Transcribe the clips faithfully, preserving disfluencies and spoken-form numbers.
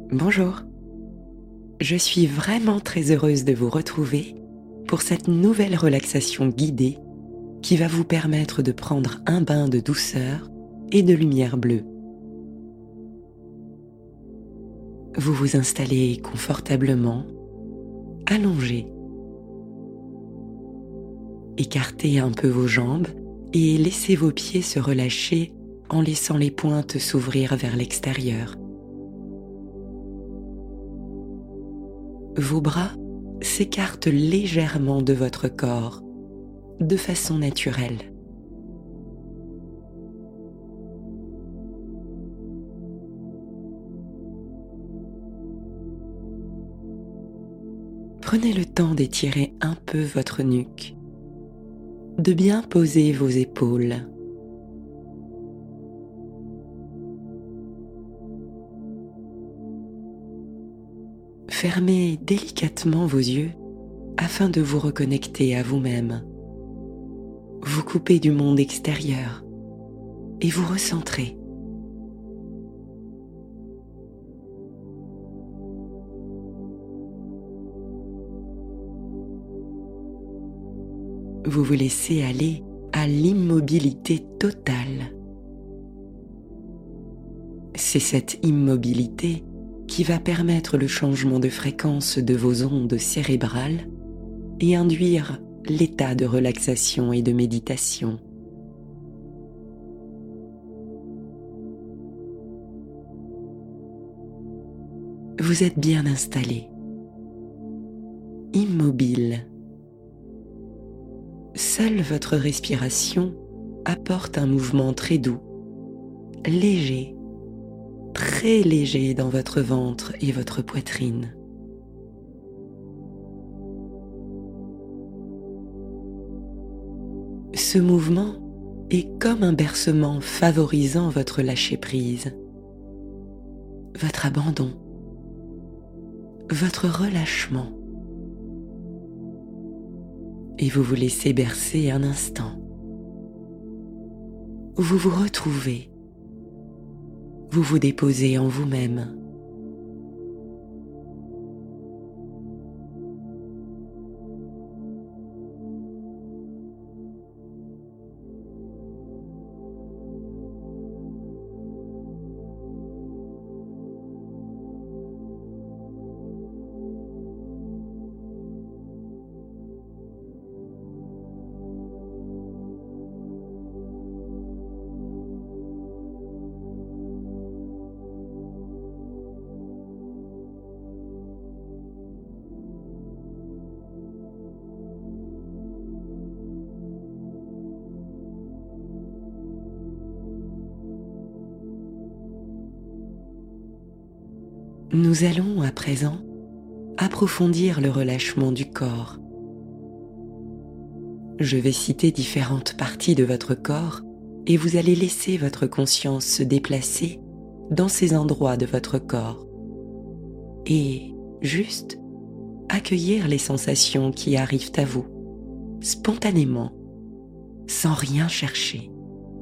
Bonjour, je suis vraiment très heureuse de vous retrouver pour cette nouvelle relaxation guidée qui va vous permettre de prendre un bain de douceur et de lumière bleue. Vous vous installez confortablement, allongé. Écartez un peu vos jambes et laissez vos pieds se relâcher en laissant les pointes s'ouvrir vers l'extérieur. Vos bras s'écartent légèrement de votre corps, de façon naturelle. Prenez le temps d'étirer un peu votre nuque, de bien poser vos épaules. Fermez délicatement vos yeux afin de vous reconnecter à vous-même. Vous coupez du monde extérieur et vous recentrez. Vous vous laissez aller à l'immobilité totale. C'est cette immobilité qui va permettre le changement de fréquence de vos ondes cérébrales et induire l'état de relaxation et de méditation. Vous êtes bien installé, immobile. Seule votre respiration apporte un mouvement très doux, léger, très léger dans votre ventre et votre poitrine. Ce mouvement est comme un bercement favorisant votre lâcher-prise, votre abandon, votre relâchement. Et vous vous laissez bercer un instant. Vous vous retrouvez. Vous vous déposez en vous-même. Nous allons à présent approfondir le relâchement du corps. Je vais citer différentes parties de votre corps et vous allez laisser votre conscience se déplacer dans ces endroits de votre corps et juste accueillir les sensations qui arrivent à vous, spontanément, sans rien chercher.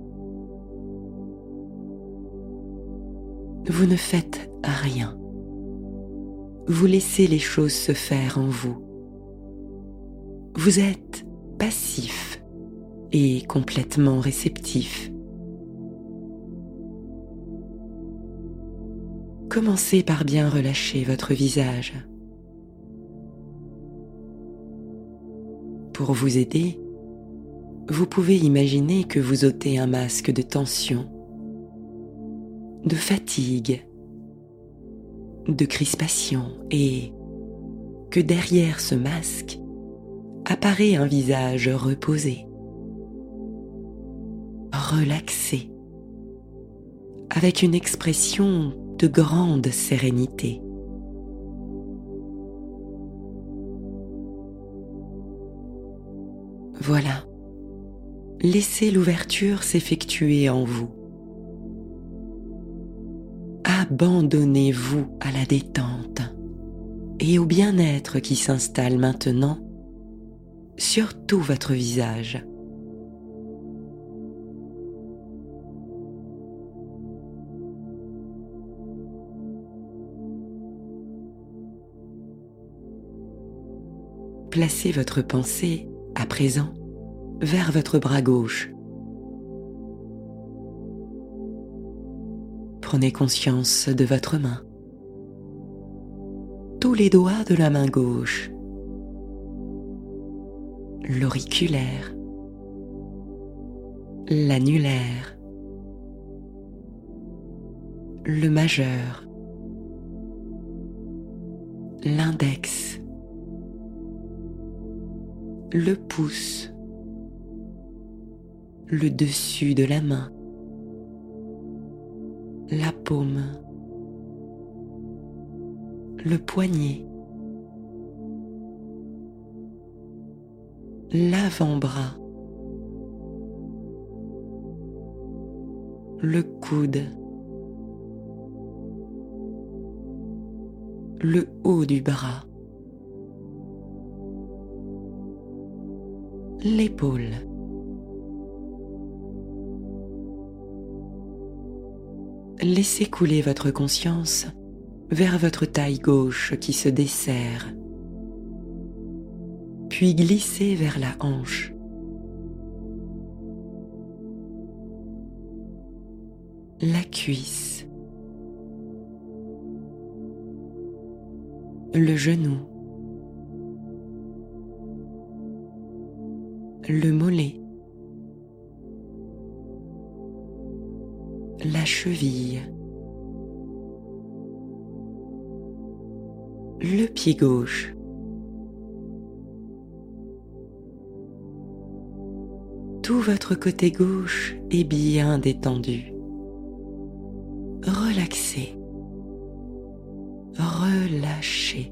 Vous ne faites rien. Vous laissez les choses se faire en vous. Vous êtes passif et complètement réceptif. Commencez par bien relâcher votre visage. Pour vous aider, vous pouvez imaginer que vous ôtez un masque de tension, de fatigue, de crispation et que derrière ce masque apparaît un visage reposé, relaxé, avec une expression de grande sérénité. Voilà, laissez l'ouverture s'effectuer en vous. Abandonnez-vous à la détente et au bien-être qui s'installe maintenant sur tout votre visage. placez votre pensée, à présent, vers votre bras gauche. Prenez conscience de votre main. Tous les doigts de la main gauche. L'auriculaire. L'annulaire. Le majeur. L'index. Le pouce. Le dessus de la main. La paume. Le poignet. L'avant-bras. Le coude. Le haut du bras. L'épaule. Laissez couler votre conscience vers votre taille gauche qui se desserre, puis glissez vers la hanche. La cuisse. Le genou. Le mollet. La cheville. Le pied gauche. Tout votre côté gauche est bien détendu. Relaxez. Relâchez.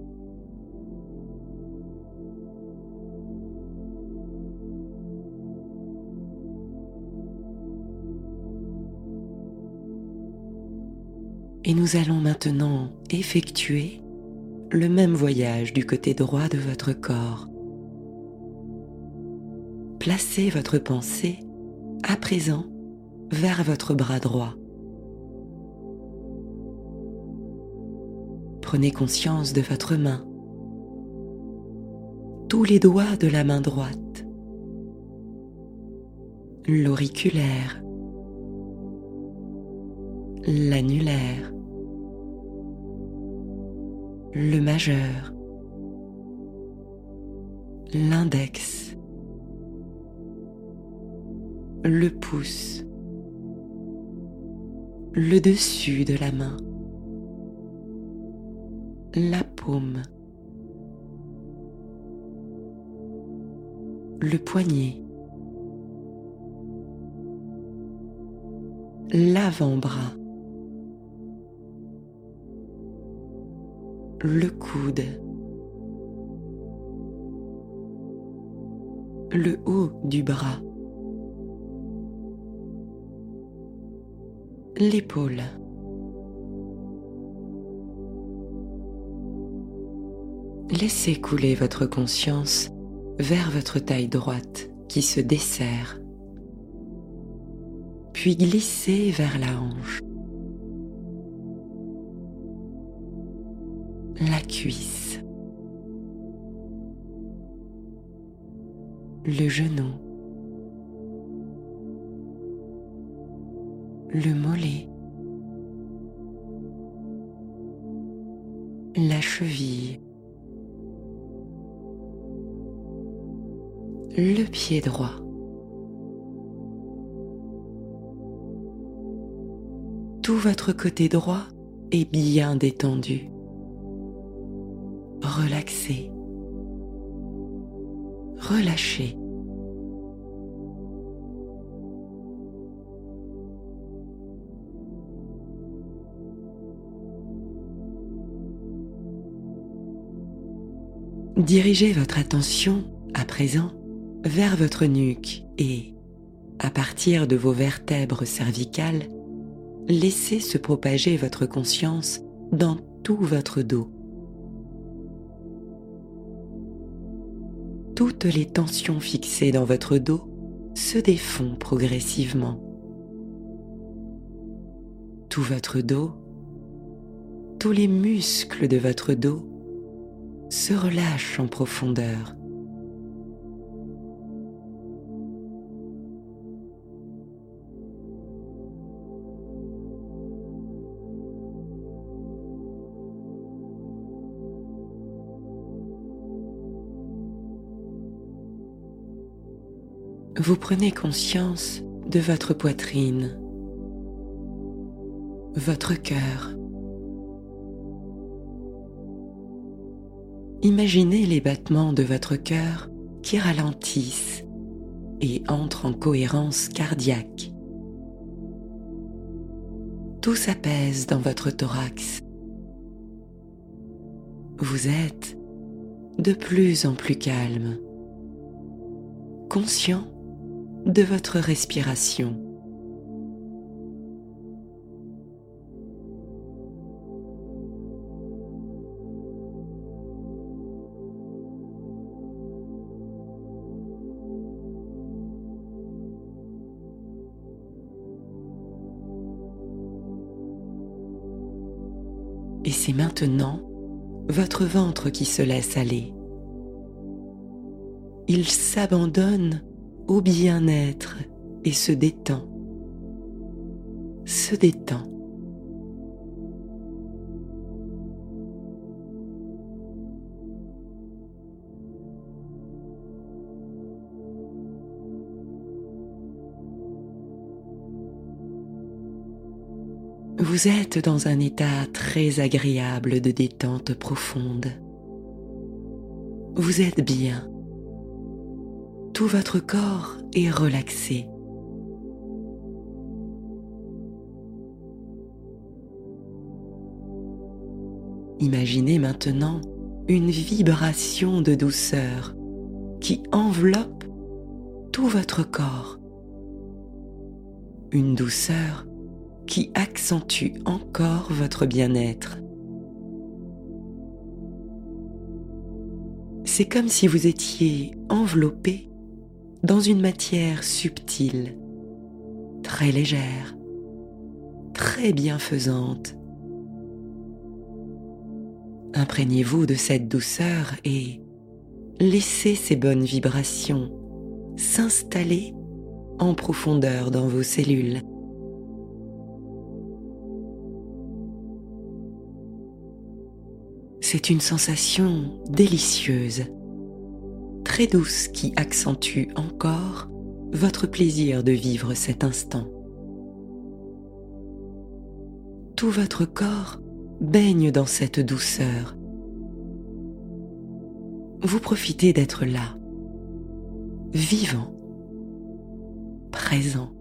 Et nous allons maintenant effectuer le même voyage du côté droit de votre corps. Placez votre pensée à présent vers votre bras droit. Prenez conscience de votre main, tous les doigts de la main droite, l'auriculaire, l'annulaire, le majeur, l'index, le pouce, le dessus de la main, la paume, le poignet, l'avant-bras, le coude, le haut du bras, l'épaule. Laissez couler votre conscience vers votre taille droite qui se desserre, puis glissez vers la hanche, la cuisse, le genou, le mollet, la cheville, le pied droit. Tout votre côté droit est bien détendu. Relaxez. Relâchez. Dirigez votre attention, à présent, vers votre nuque et, à partir de vos vertèbres cervicales, laissez se propager votre conscience dans tout votre dos. Toutes les tensions fixées dans votre dos se défont progressivement. Tout votre dos, tous les muscles de votre dos se relâche en profondeur. Vous prenez conscience de votre poitrine, votre cœur. Imaginez les battements de votre cœur qui ralentissent et entrent en cohérence cardiaque. Tout s'apaise dans votre thorax. Vous êtes de plus en plus calme, conscient de votre respiration. Et c'est maintenant votre ventre qui se laisse aller. Il s'abandonne au bien-être et se détend, se détend. Vous êtes dans un état très agréable de détente profonde. Vous êtes bien. Tout votre corps est relaxé. Imaginez maintenant une vibration de douceur qui enveloppe tout votre corps. Une douceur qui accentue encore votre bien-être. C'est comme si vous étiez enveloppé dans une matière subtile, très légère, très bienfaisante. Imprégnez-vous de cette douceur et laissez ces bonnes vibrations s'installer en profondeur dans vos cellules. C'est une sensation délicieuse, très douce qui accentue encore votre plaisir de vivre cet instant. Tout votre corps baigne dans cette douceur. Vous profitez d'être là, vivant, présent.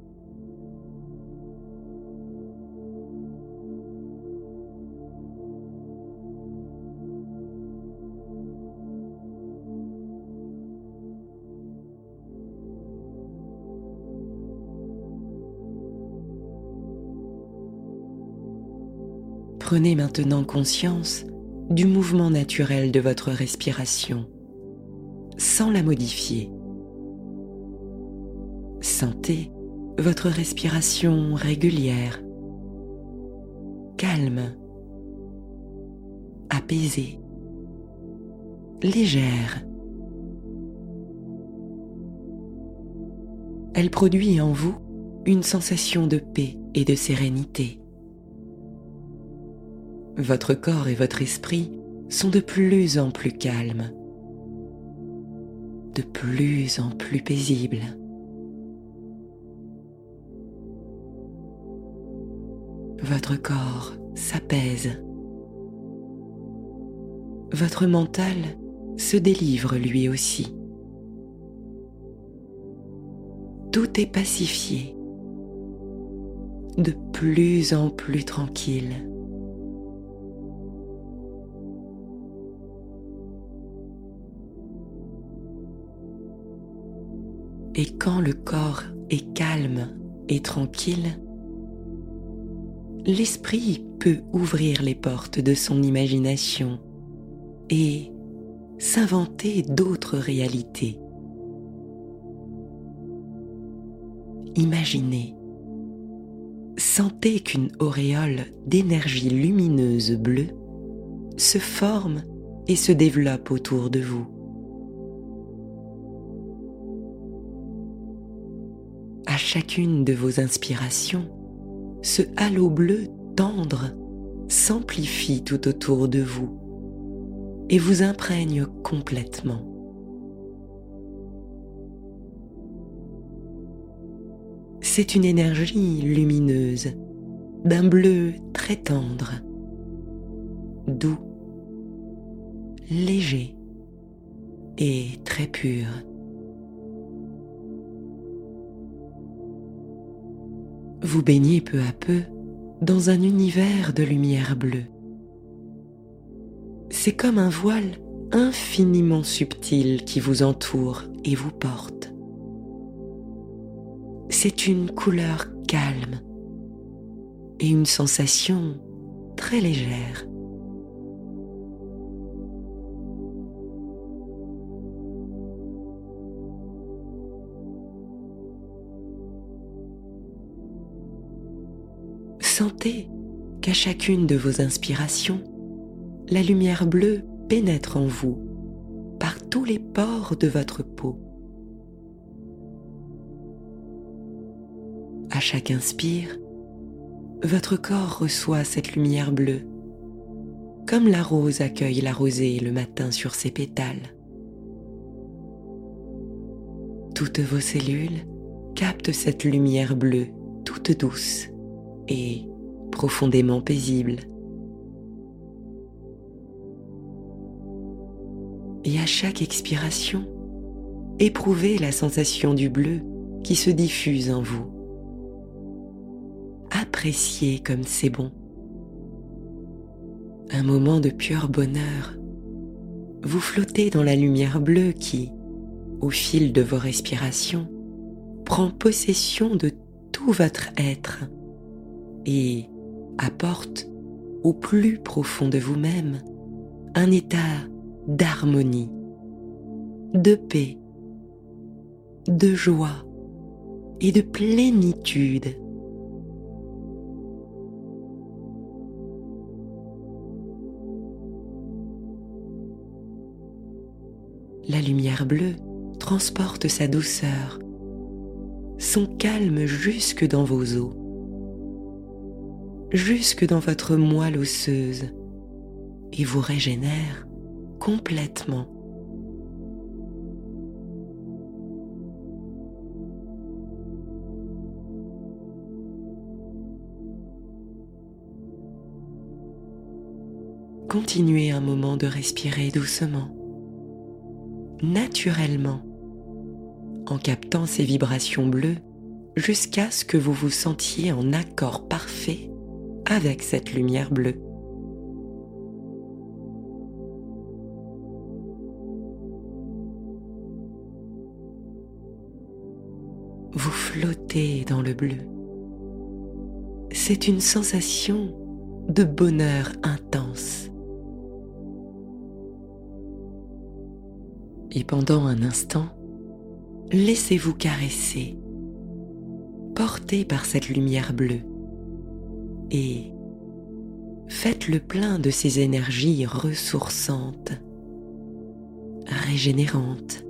Prenez maintenant conscience du mouvement naturel de votre respiration, sans la modifier. Sentez votre respiration régulière, calme, apaisée, légère. Elle produit en vous une sensation de paix et de sérénité. Votre corps et votre esprit sont de plus en plus calmes, de plus en plus paisibles. Votre corps s'apaise. Votre mental se délivre lui aussi. Tout est pacifié, de plus en plus tranquille. Et quand le corps est calme et tranquille, l'esprit peut ouvrir les portes de son imagination et s'inventer d'autres réalités. Imaginez, sentez qu'une auréole d'énergie lumineuse bleue se forme et se développe autour de vous. À chacune de vos inspirations, ce halo bleu tendre s'amplifie tout autour de vous et vous imprègne complètement. C'est une énergie lumineuse, d'un bleu très tendre, doux, léger et très pur. Vous baignez peu à peu dans un univers de lumière bleue. C'est comme un voile infiniment subtil qui vous entoure et vous porte. C'est une couleur calme et une sensation très légère. Sentez qu'à chacune de vos inspirations, la lumière bleue pénètre en vous par tous les pores de votre peau. À chaque inspire, votre corps reçoit cette lumière bleue, comme la rose accueille la rosée le matin sur ses pétales. Toutes vos cellules captent cette lumière bleue toute douce et profondément paisible. Et à chaque expiration, éprouvez la sensation du bleu qui se diffuse en vous. Appréciez comme c'est bon. Un moment de pur bonheur. Vous flottez dans la lumière bleue qui, au fil de vos respirations, prend possession de tout votre être et apporte au plus profond de vous-même un état d'harmonie, de paix, de joie et de plénitude. La lumière bleue transporte sa douceur, son calme jusque dans vos os, jusque dans votre moelle osseuse et vous régénère complètement. Continuez un moment de respirer doucement, naturellement, en captant ces vibrations bleues jusqu'à ce que vous vous sentiez en accord parfait avec cette lumière bleue. Vous flottez dans le bleu. C'est une sensation de bonheur intense. Et pendant un instant, laissez-vous caresser, porté par cette lumière bleue, et faites le plein de ces énergies ressourçantes, régénérantes.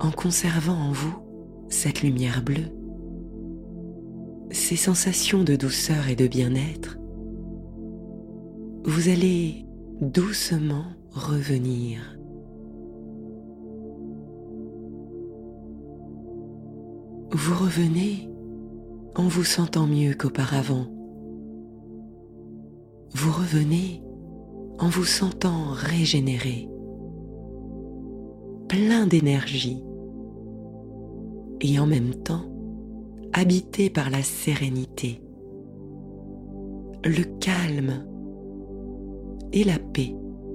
en conservant en vous cette lumière bleue, ces sensations de douceur et de bien-être, vous allez doucement revenir. Vous revenez en vous sentant mieux qu'auparavant. Vous revenez en vous sentant régénéré, plein d'énergie et en même temps habité par la sérénité, le calme et la paix.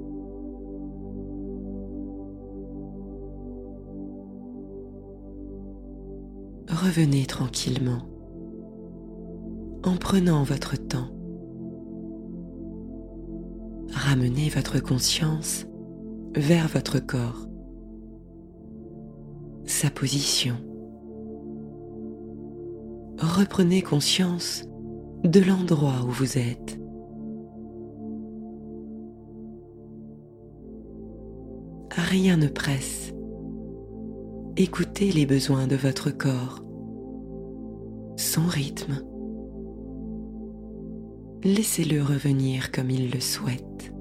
Revenez tranquillement en prenant votre temps. Ramenez votre conscience vers votre corps, sa position. Reprenez conscience de l'endroit où vous êtes. Rien ne presse. Écoutez les besoins de votre corps, son rythme. Laissez-le revenir comme il le souhaite.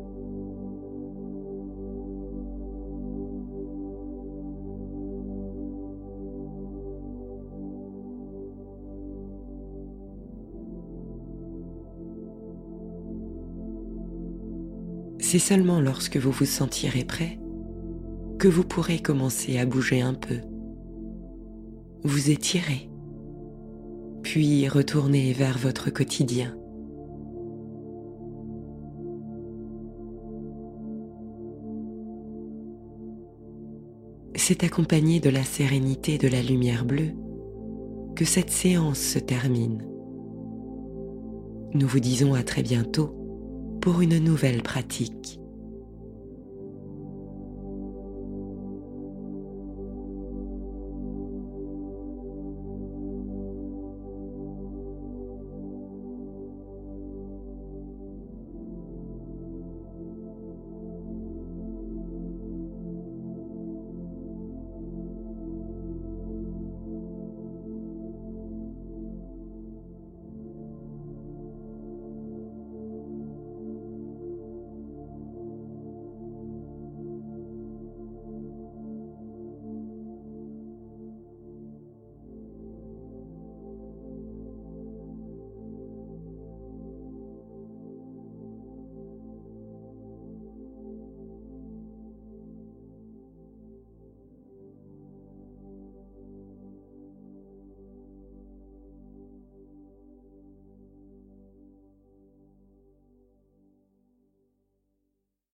C'est seulement lorsque vous vous sentirez prêt que vous pourrez commencer à bouger un peu. Vous étirez, puis retournez vers votre quotidien. C'est accompagné de la sérénité de la lumière bleue que cette séance se termine. Nous vous disons à très bientôt pour une nouvelle pratique.